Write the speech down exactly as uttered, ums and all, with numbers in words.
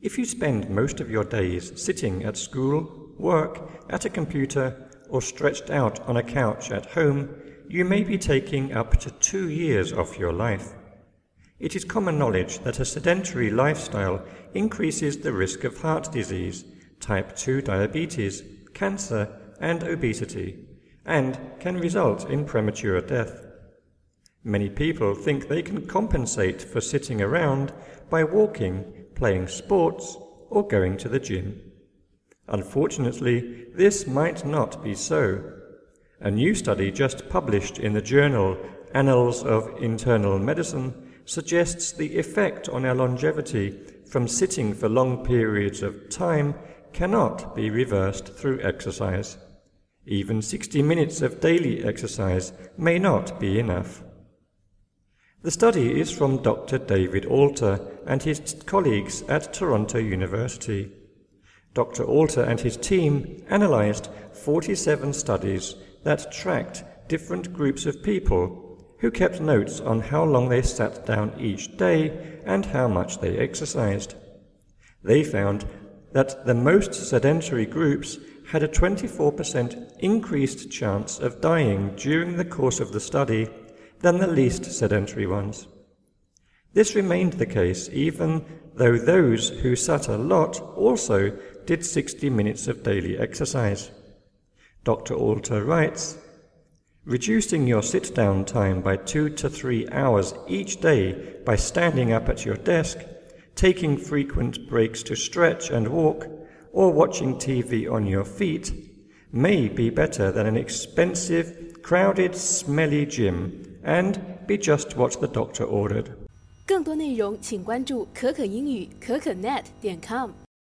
If you spend most of your days sitting at school, work, at a computer, or stretched out on a couch at home, you may be taking up to two years off your life. It is common knowledge that a sedentary lifestyle increases the risk of heart disease, type two diabetes, cancer, and obesity, and can result in premature death. Many people think they can compensate for sitting around by walking, playing sports, or going to the gym. Unfortunately, this might not be so. A new study just published in the journal Annals of Internal Medicine suggests the effect on our longevity from sitting for long periods of time cannot be reversed through exercise. Even sixty minutes of daily exercise may not be enough. The study is from Doctor David Alter and his colleagues at Toronto University. Doctor Alter and his team analysed forty-seven studies that tracked different groups of people who kept notes on how long they sat down each day and how much they exercised. They found that the most sedentary groups had a twenty-four percent increased chance of dying during the course of the study than the least sedentary ones. This remained the case even though those who sat a lot also did sixty minutes of daily exercise. Doctor Alter writes, "Reducing your sit-down time by two to three hours each day by standing up at your desk, taking frequent breaks to stretch and walk, or watching T V on your feet may be better than an expensive, crowded, smelly gym and be just what the doctor ordered." 更多内容请关注可可英语可可 net 点 com。